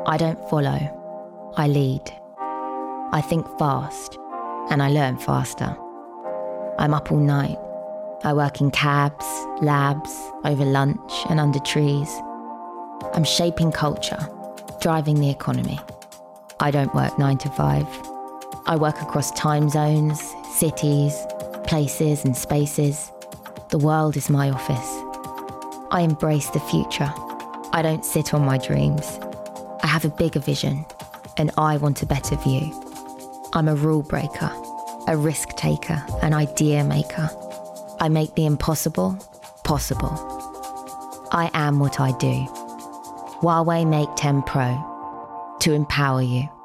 I don't follow, I lead. I think fast, and I learn faster. I'm up all night. I work in cabs, labs, over lunch and under trees. I'm shaping culture, driving the economy. I don't work 9 to 5. I work across time zones, cities, places and spaces. The world is my office. I embrace the future. I don't sit on my dreams. I have a bigger vision, and I want a better view. I'm a rule breaker, a risk taker, an idea maker. I make the impossible possible. I am what I do. Huawei Mate 10 Pro, to empower you.